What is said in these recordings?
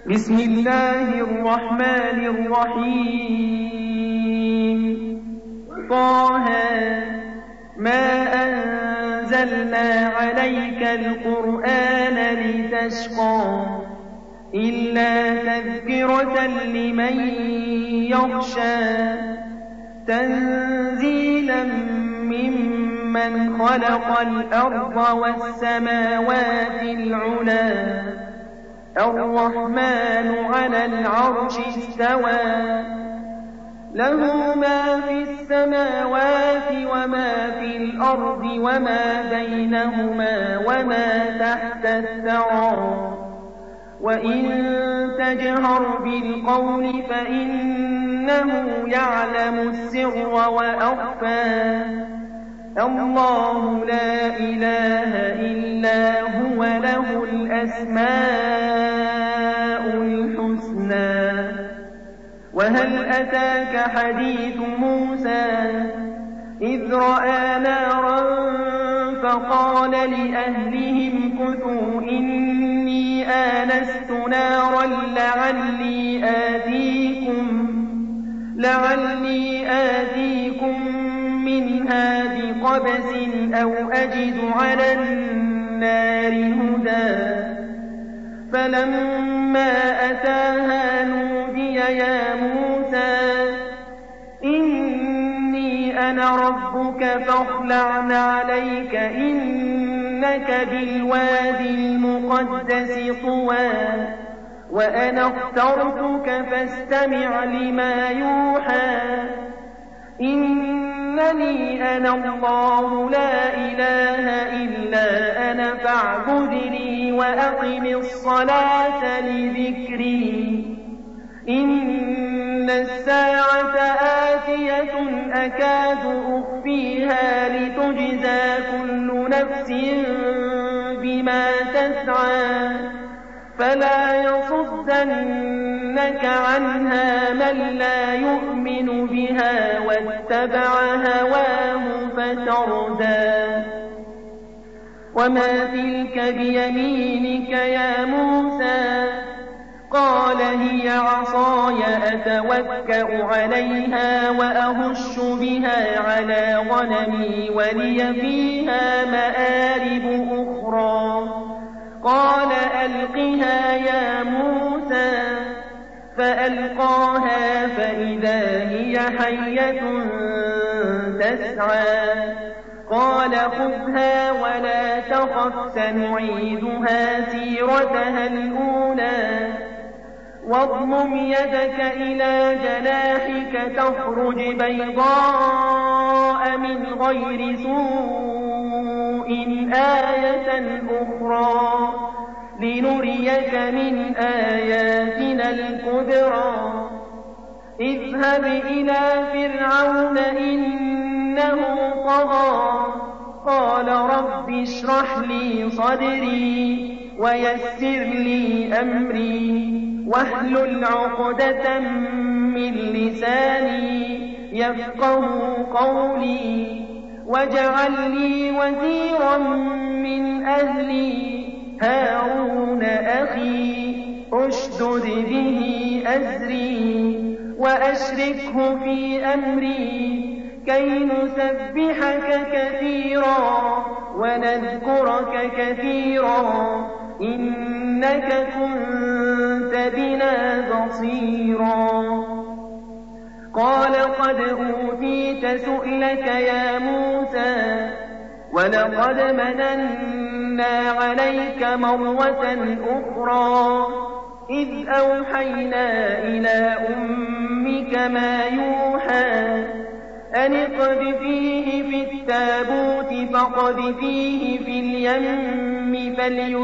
بسم الله الرحمن الرحيم. طه ما أنزلنا عليك القرآن لتشقى إلا تذكرة لمن يخشى تنزيلا ممن خلق الأرض والسماوات العلى الرحمن على العرش استوى له ما في السماوات وما في الأرض وما بينهما وما تحت الثرى وإن تجهر بالقول فإنه يعلم السر وأخفى الله لا إله إلا هو له الأسماء الحسنى. وهل أتاك حديث موسى إذ رأى نارا فقال لأهلهم كثوا إني آنست نارا لعلي آتيكم منها بقبس أو أجد على النار هدى فلما أتاها نودي يا موسى إني أنا ربك فاخلع عليك إنك بالوادي المقدس طوى وأنا اخترتك فاستمع لما يوحى إنني أنا الله لا إله إلا أنا فاعبدني وأقم الصلاة لذكري إن الساعة آتية أكاد أخفيها لتجزى كل نفس بما تسعى فلا يصدنك عنها من لا يؤمن بها واتبع هواه فتردى. وما تلك بيمينك يا موسى قال هي عصاي أتوكأ عليها وأهش بها على غنمي ولي فيها مآرب أخرى قال ألقها يا موسى فألقاها فإذا هي حية تسعى قال خذها ولا تخف سنعيدها سيرتها الأولى واضمم يدك إلى جناحك تخرج بيضاء من غير سوء آية أخرى لنريك من آياتنا الكبرى اذهب إلى فرعون إنه طغى قال رب اشرح لي صدري ويسر لي أمري واحلل عقدة من لساني يفقه قولي واجعل لي وزيرا من أهلي هارون أخي أشدد به أزري وأشركه في أمري كي نسبحك كثيرا ونذكرك كثيرا إنك كنت بنا بصيرا قال قد أوتيت سؤلك يا موسى ولقد مننا عليك مرة أخرى إذ أوحينا إلى أمك ما يوحى أن اقذفيه في التابوت فاقذفيه في اليم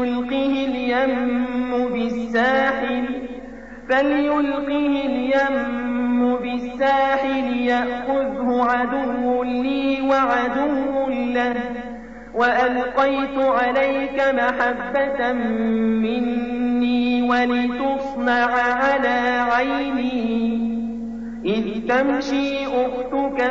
فليلقه اليم بالساحل يأخذه عدو لي وعدو له وألقيت عليك محبة مني ولتصنع على عيني إذ تمشي أختك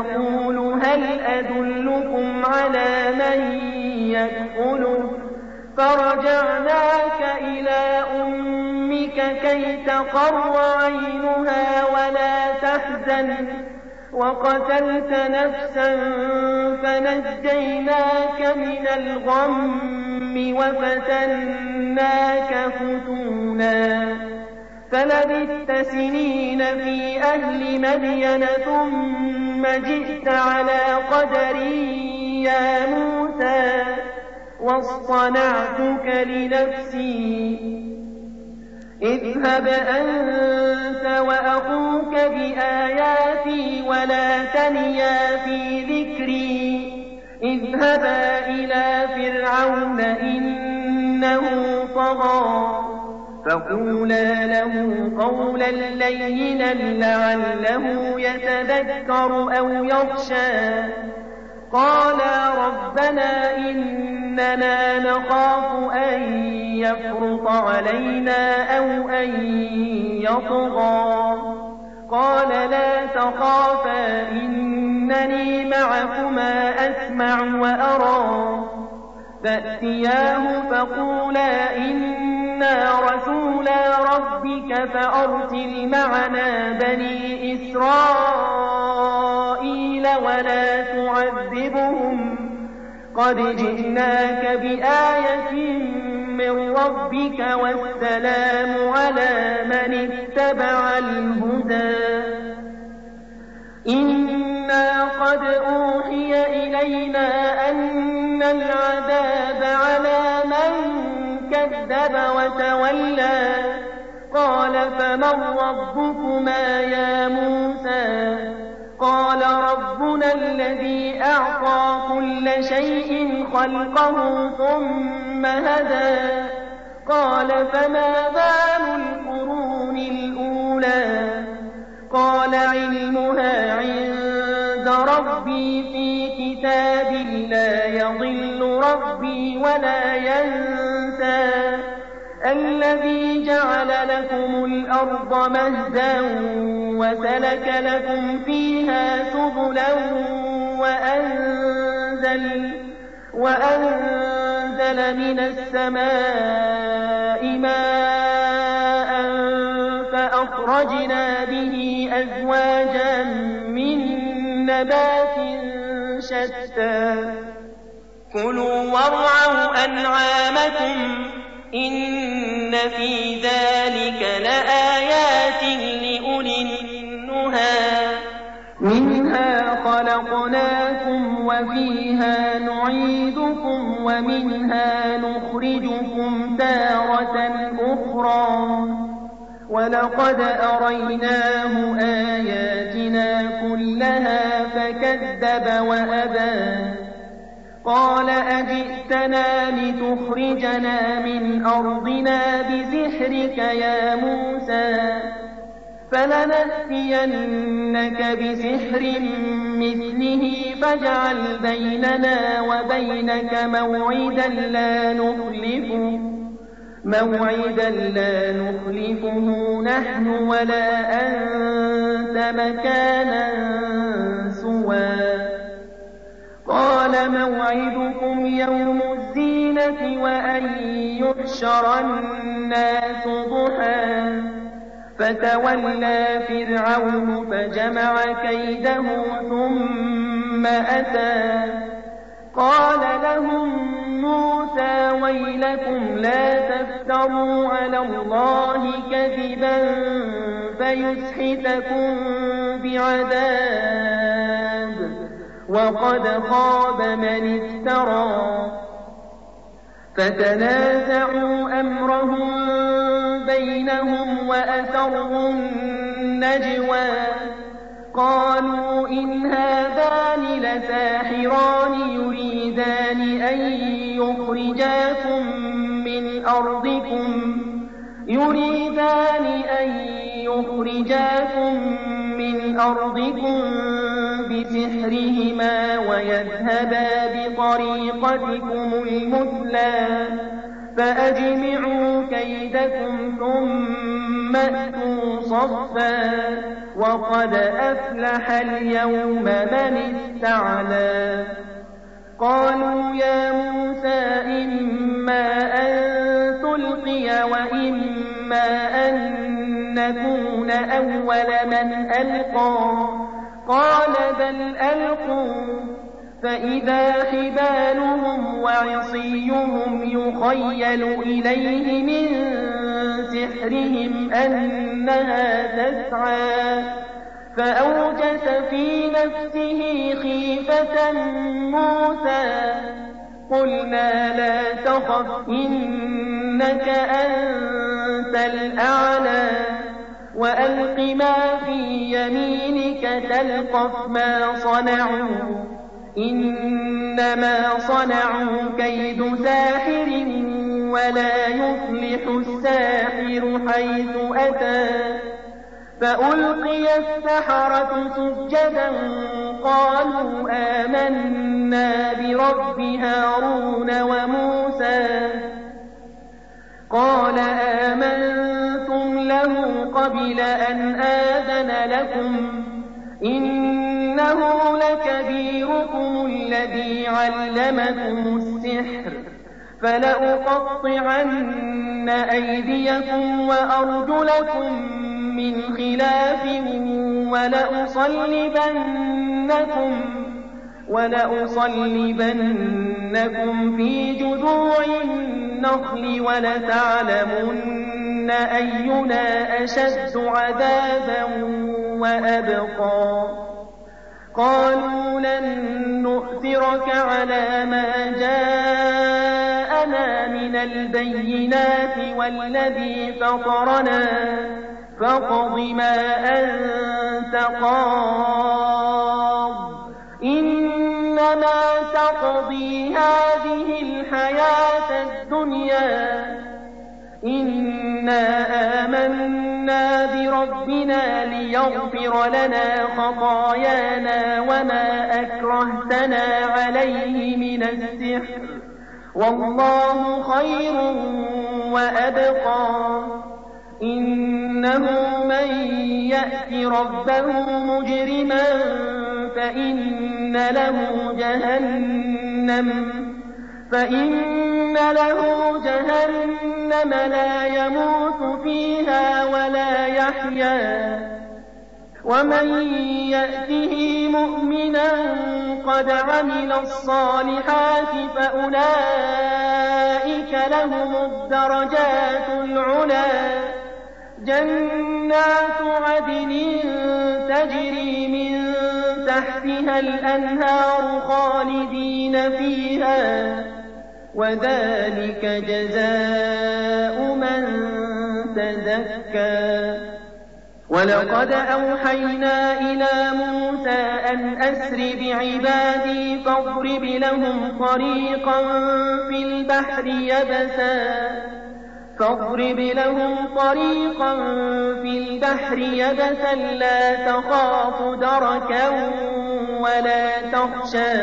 فتقول هل أدلكم على من يكفله فرجعناك إلى أمك كي تقر عينها ولا تحزن وقتلت نفسا فنجيناك من الغم وفتناك فتونا فلبثت سنين في أهل مدين ثم جئت على قدري يا موسى واصطنعتك لنفسي اذهب أنت وأخوك بآياتي ولا تنيا في ذكري اذهبا إلى فرعون إنه طغى فقولا له قولا لينا لعله يتذكر أو يخشى قالا ربنا إننا نخاف أن يفرط علينا أو أن يطغى قال لا تخافا إنني معكما أسمع وأرى فأتياه فقولا إنا رسولا ربك فأرسل معنا بني إسرائيل ولا تعذبهم قد جئناك بآية من ربك والسلام على من اتبع الهدى إنا قد أوحي إلينا أن العذاب على من كذب وتولى قال فمن ربكما يا موسى قال ربنا الذي أعطى كل شيء خلقه ثم هدى قال فما بال القرون الأولى قال علمها عند ربي في كتاب لا يضل ربي ولا ينسى الذي جعل لكم الأرض مهدا وسلك لكم فيها سبلا وأنزل من السماء ماء فأخرجنا به أزواجا من نبات شتى كلوا وارعوا أنعامكم إن في ذلك لآيات لأولي النهى منها خلقناكم وفيها نعيدكم ومنها نخرجكم تارة أخرى ولقد أريناه آياتنا كلها فكذب وأبى قال أجئتنا لتخرجنا من أرضنا بسحرك يا موسى فلنأتينك بسحر مثله فاجعل بيننا وبينك موعدا لا نخلفه نحن ولا أنت مكانا سوى قال موعدكم يوم الزينة وأن يحشر الناس ضحى فتولى فرعون فجمع كيده ثم أتى قال لهم موسى ويلكم لا تفتروا على الله كذبا فيسحتكم بعذاب وقد خاب من افترى فتنازعوا أمرهم بينهم وأسروا النجوى قالوا إن هذان لساحران يريدان أن يخرجاكم من أرضكم بسحرهما ويذهبا بطريقتكم المثلى فأجمعوا كيدكم ثم أتوا صفا وقد أفلح اليوم من استعلى قالوا يا موسى إما أن تلقي وإما أن نكون أول من ألقى قال بل ألقوا فإذا حبالهم وعصيهم يخيل إليه من سحرهم أنها تسعى فأوجس في نفسه خيفة موسى قلنا لا تخف إنك أنت الأعلى وألق ما في يمينك تلقف ما صنعوا إنما صنعوا كيد ساحر ولا يفلح الساحر حيث أتى فألقي السحرة سجدا قالوا آمنا برب هارون وموسى قال آمنتم له قبل أن آذن لكم إنه لكبيركم الذي علمكم السحر فلأقطعن أيديكم وأرجلكم من خلاف ولأصلبنكم في جذوع النخل ولتعلمن أينا أشد عذابا وأبقى قالوا لن نؤثرك على ما جاءنا من البينات والذي فطرنا فاقض ما أنت قاض إنما تقضي هذه الحياة الدنيا إنا آمنا بربنا ليغفر لنا خطايانا وما أكرهتنا عليه من السحر والله خير وأبقى إنه من يأت ربه مجرما فإن له جهنم لا يموت فيها ولا يحيا ومن يأته مؤمنا قد عمل الصالحات فأولئك لهم الدرجات العلى جنات عدن تجري من تحتها الأنهار خالدين فيها وذلك جزاء من تزكى ولقد أوحينا إلى موسى أن أسر بعبادي فاضرب لهم طريقا في البحر يبسا لا تخاف دركا ولا تخشى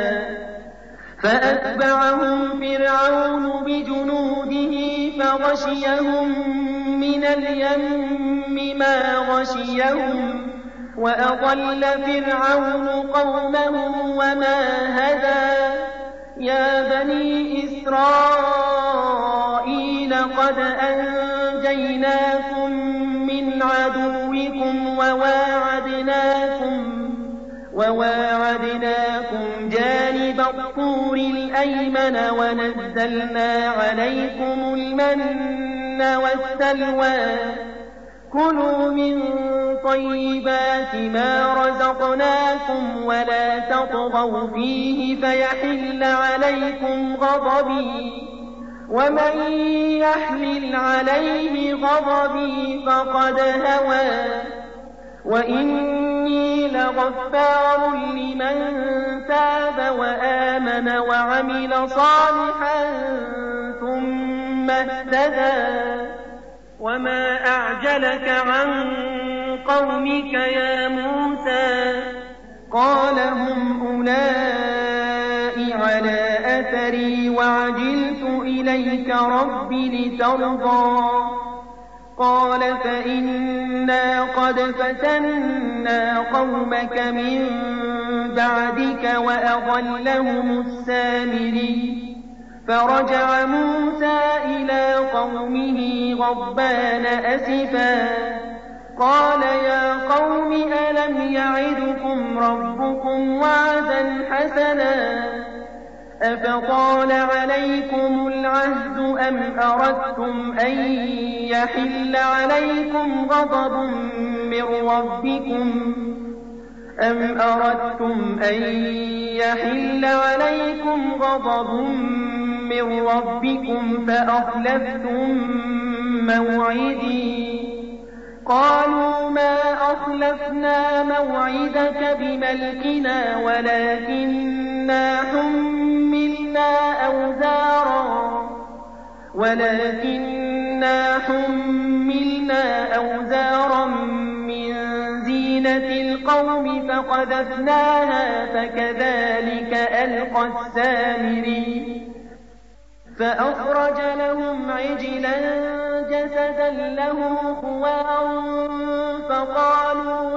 فأتبعهم فرعون بجنوده فغشيهم من اليم ما غشيهم وأضل فرعون قومه وما هدى يا بني إسرائيل قد أنجيناكم من عدوكم وواعدناكم جانب الطور الأيمن ونزلنا عليكم المن والسلوى كلوا من طيبات ما رزقناكم ولا تطغوا فيه فيحل عليكم غضبي ومن يحلل عليه غضبي فقد هوى وإني لغفار لمن تاب وآمن وعمل صالحا ثم اهتدى وما أعجلك عن قومك يا موسى قال هم أولئك على أثري وعجلت إليك رب لترضى قال فإنا قد فتنا قومك من بعدك وأضلهم السامري فرجع موسى إلى قومه غضبان أسفا قال يا قوم ألم يعدكم ربكم وعدا حسنا أفطال عليكم العهد أم أردتم أن يحل عليكم غضب من ربكم فأخلفتم موعدي قالوا ما أخلفنا موعدك بملكنا ولكننا حملنا أوزارا من زينة القوم فقذفناها فكذلك ألقى السامري فأخرج لهم عجلا جسدا له خوار فقالوا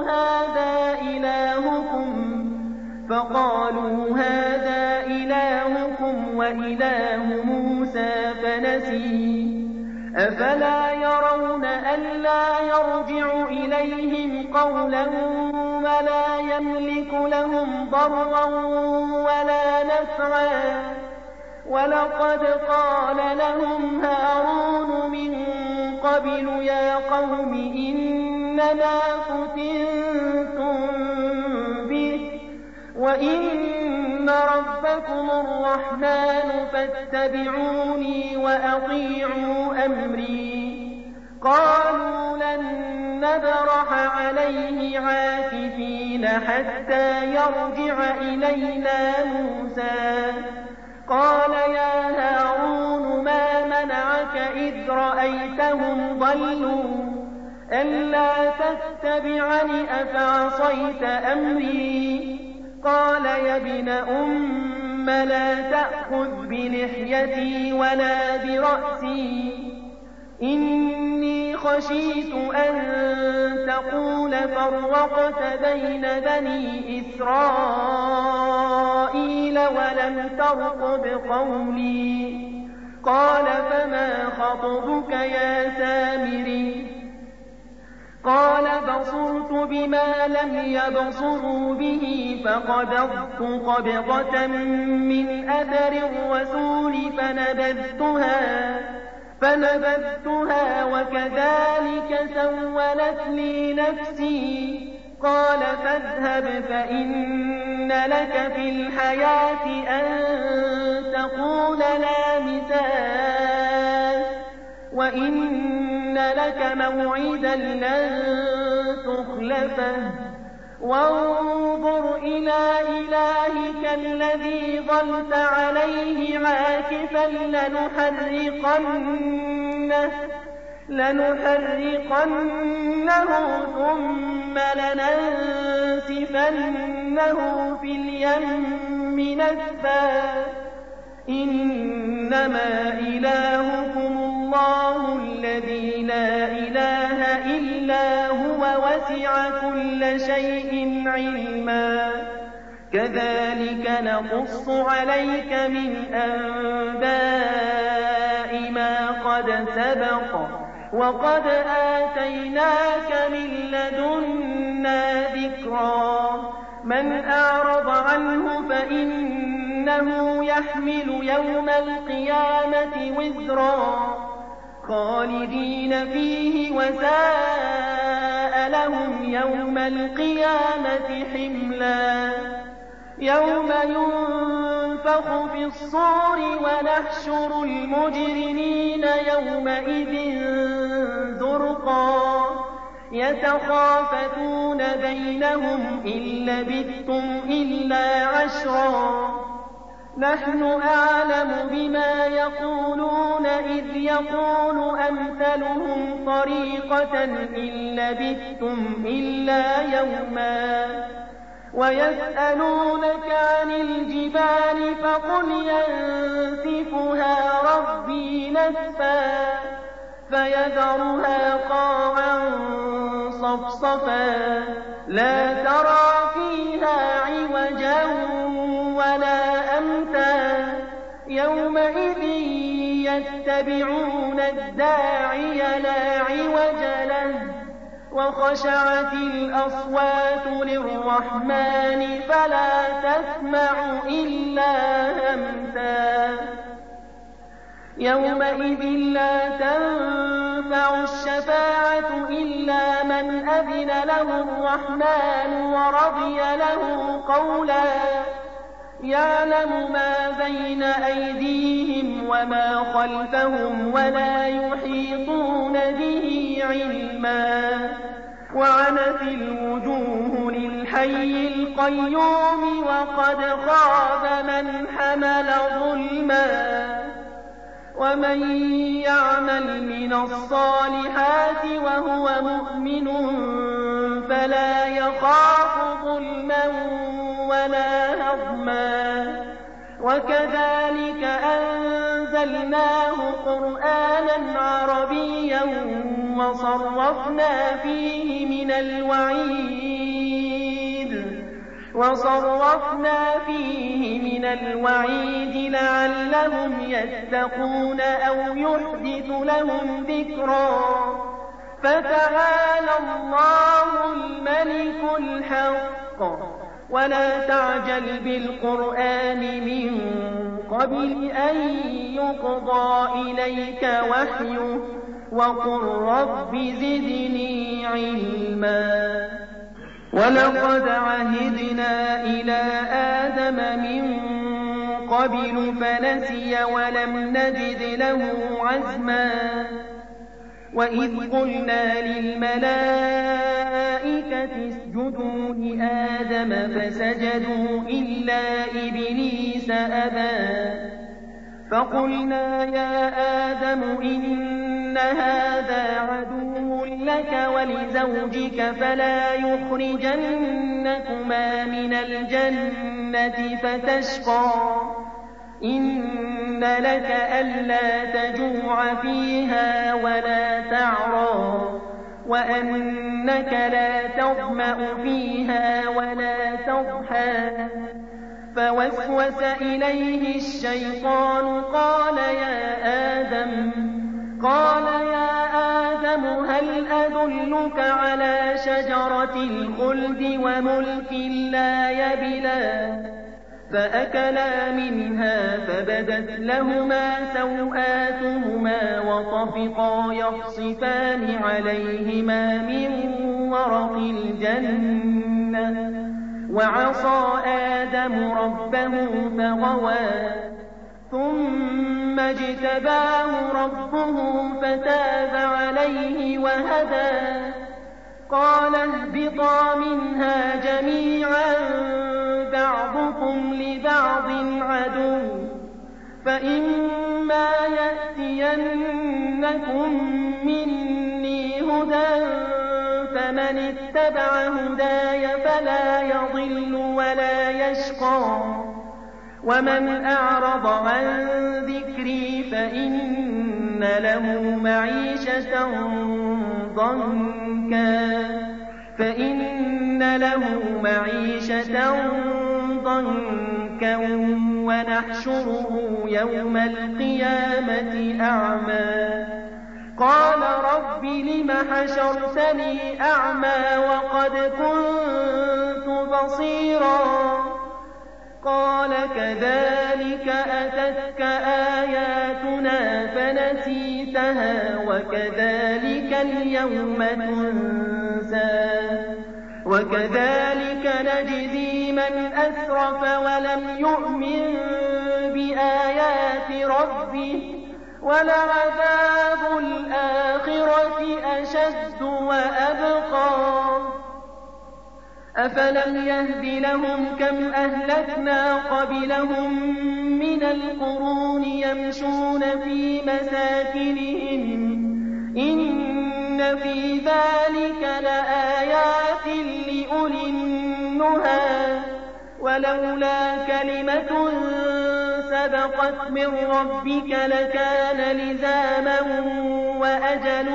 هذا إلهكم وإله موسى فنسي أفلا يرون ألا يرجع إليهم قولا ولا يملك لهم ضرا ولا نفعا ولقد قال لهم هارون من قبل يا قوم إنما فتنتم به وإن ربكم الرحمن فاتبعوني وأطيعوا أمري قالوا لن نبرح عليه عاكفين حتى يرجع إلينا موسى قال يا هارون ما منعك إذ رأيتهم ضلوا ألا تتبعني أفعصيت أمري قال يا ابن أم لا تأخذ بلحيتي ولا برأسي إني خشيت أن تقول فرقت بين بني إسرائيل ولم ترقب قولي قال فما خطبك يا سامري قال بصرت بما لم يبصروا به فقبضت قبضة من أثر الرسول فنبذتها وكذلك سولت لي نفسي قال فاذهب فإن لك في الحياة أن تقول لا مساس وإن لك موعدا لن تخلفه وانظر إلى إلهك الذي ظلت عليه عاكفا لنحرقنه ثم لننسفنه في اليم نسفا إنما إلهكم الله الذي لا إله إلا هو وسع كل شيء علما كذلك نقص عليك من أنباء ما قد سبق وقد آتيناك من لدنا ذكرا من أعرض عنه فإنه يحمل يوم القيامة وزرا خالدين فيه وساء لهم يوم القيامة حملا يوم ينفخ في الصور ونحشر المجرمين يومئذ زرقا يتخافتون بينهم إن لبثتم إلا عشرا نحن أعلم بما يقولون إذ يقول أمثلهم طريقة إن لبثتم إلا يوما ويسألونك عن الجبال فقل ينسفها ربي نسفا فيذرها قاعا صفصفا لا ترى فيها عوجا ولا أمتا يومئذ يتبعون الداعي لا عوج له وخشعت الأصوات للرحمن فلا تسمع إلا همسا يومئذ لا تنفع الشفاعة إلا من أذن له الرحمن ورضي له قولا يعلم ما بين أيديهم وما خلفهم ولا يحيطون به علما وعنت الوجوه للحي القيوم وقد خاب من حمل ظلما ومن يعمل من الصالحات وهو مؤمن فلا يخاف ظلما ولا هضما وكذلك أنزلناه قرآنا عربيا وصرفنا فيه من الوعيد لعلهم يتقون أو يحدث لهم ذكرا فتعالى الله الملك الحق ولا تعجل بالقرآن من قبل أن يقضى إليك وحيه وقل رب زدني علما ولقد عهدنا إلى آدم من قبل فنسي ولم نجد له عزما وإذ قلنا للملائكة اسجدوا لآدم فسجدوا إلا إبليس أبى فقلنا يا آدم إن هذا عدو لك ولزوجك فلا يخرجنكما من الجنة فتشقى إن لك ألا تجوع فيها ولا تعرى وأنك لا تظمأ فيها ولا تضحى فوسوس إليه الشيطان قال يا آدم هل أدلك على شجرة الخلد وملك لا يبلى فأكلا منها فبدت لهما سوآتهما وطفقا يخصفان عليهما من ورق الجنة وعصى آدم ربه فغوى ثم اجتباه ربه فتاب عليه وهدى قال اهبطا منها جميعا بعضكم لبعض عدو فإما يأتينكم مني هدى فمن اتبع هداي فلا يضل ولا يشقى ومن أعرض عن ذكري فإن له معيشة ضنكا ونحشره يوم القيامة أعمى قال رب لم حشرتني أعمى وقد كنت بصيرا قال كذلك أتتك آياتنا فنسيتها وكذلك اليوم تنسى وكذلك نجزي من أسرف ولم يؤمن بآيات ربه ولعذاب الآخرة أشد وأبقى أفلم يهد لهم كم أهلكنا قبلهم من القرون يمشون في مساكنهم إن في ذلك لآيات لأولي النهى ولولا كلمة سبقت سبقت من ربك لكان لزاما وأجل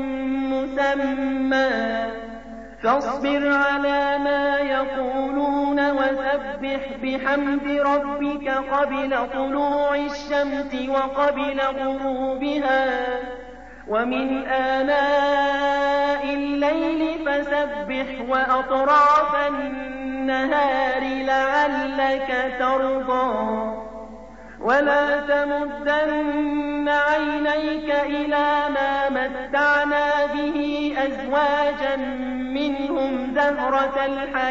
مسمى فاصبر على ما يقولون وسبح بحمد ربك قبل طلوع الشمس وقبل غروبها ومن آناء الليل فسبح وأطراف النهار لعلك ترضى ولا تمدن عينيك إلى ما متعنا به أزواجا منهم زهرة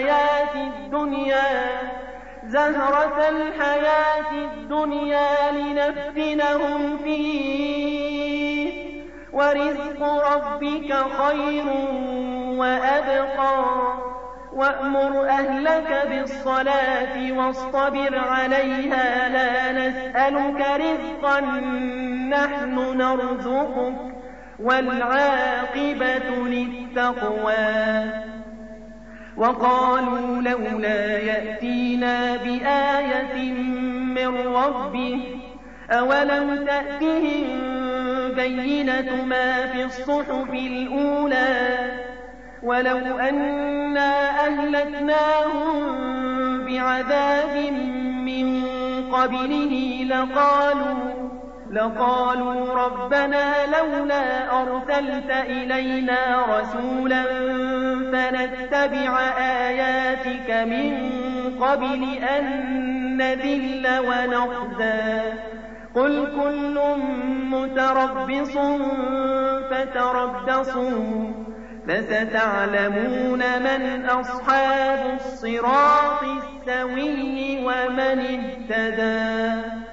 الحياة الدنيا لنفتنهم فيه ورزق ربك خير وأبقى وأمر أهلك بالصلاة واصطبر عليها لا نسألك رزقا نحن نرزقك والعاقبة للتقوى وقالوا لولا يأتينا بآية من ربه أولم تأتهم بينة ما في الصحف الأولى ولو أنا أهلكناهم بعذاب من قبله لقالوا ربنا لولا أرسلت إلينا رسولا فنتبع آياتك من قبل أن نذل ونخزى قل كل متربص فتربصوا فستعلمون من أصحاب الصراط السوي ومن اهتدى